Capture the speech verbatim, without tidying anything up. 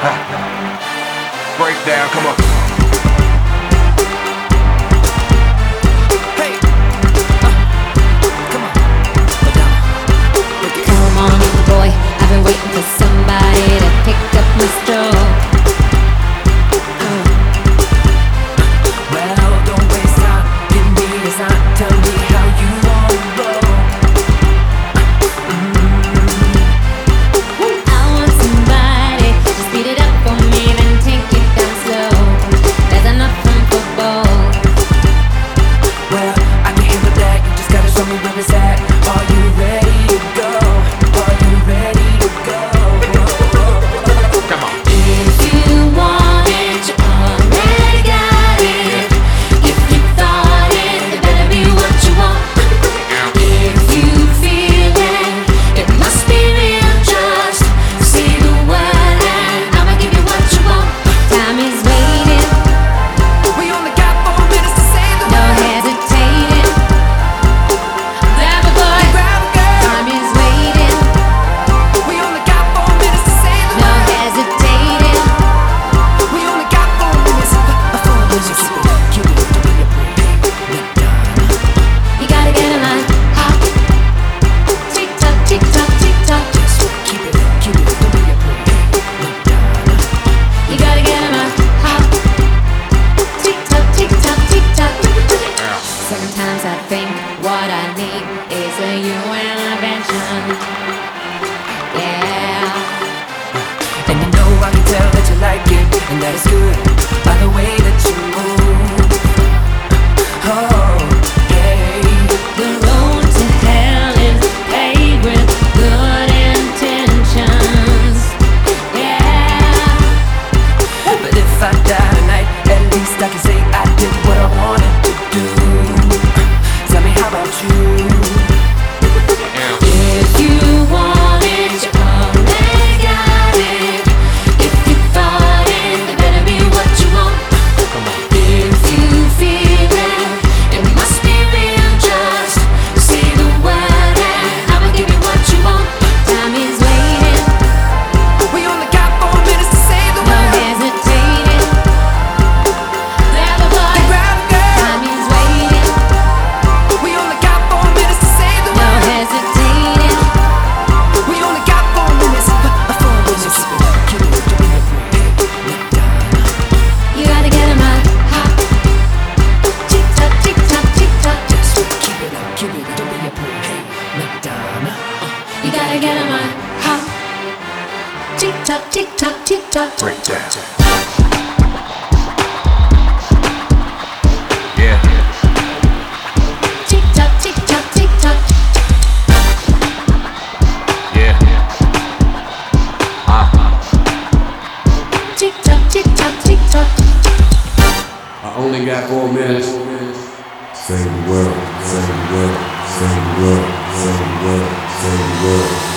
Breakdown, come on. Hey, uh, come on, Come on, boy, I've been waiting for somebody to pick up my straw. well, don't waste time. Give me a sign. Tell me how you want to roll. I want somebody to speed it up for me, then take it down slow. There's enough room for both. Well, I can handle that. You just gotta show me where it's at. Are you ready to go? Are you ready to go? Come on. If you want it, you already got it. If you thought it, it better be what you want. If you feel it, it must be real. Just say the word and I'ma give you what you want. Time is waiting, We only got four minutes to say the no word. hesitating. Grab a boy, Grab a girl. time is waiting, We only got four minutes to say the no word. hesitating. We only got four minutes. uh, Four minutes. Keep it, keep it, do it, break down. You gotta get a line hot. Tick tock, tick tock, tick tock. Just keep it, keep it, do it, break down. You gotta get a line hot. Tick tock, tick tock, tick tock. Sometimes I think what I need is a U N intervention. Yeah. And you know I can tell that you like it, and that is good by the way that you move. Oh, yeah. The road to hell is paved with good intentions. Yeah. But if I die tonight, at least I can say I did what I wanted to do. Tell me, how about you? If you want it, you already got it. If you thought it, it better be what you want. If you feel it, it must be real. Just say the word and I'ma give you what you want. Time is waiting, We only got four minutes to say the no word. hesitating. Grab a boy, Grab a girl. time is waiting, We only got four minutes to say the no word. hesitating. We only got four minutes. uh, Four minutes. Keep it, do it, break down. You gotta get 'em out hot. Tick tock, tick tock, tick tock. Just keep it up, keep it, don't be a break. Hey, Madonna. You gotta get 'em out hot. Tick tock, tick tock, tick tock. Breakdown. Yeah. Tick tock, tick tock, tick tock. Yeah. Uh. Tick tock, tick tock, tick tock. I only got four minutes. Say the word, say the word, say the word, say the word, say the word,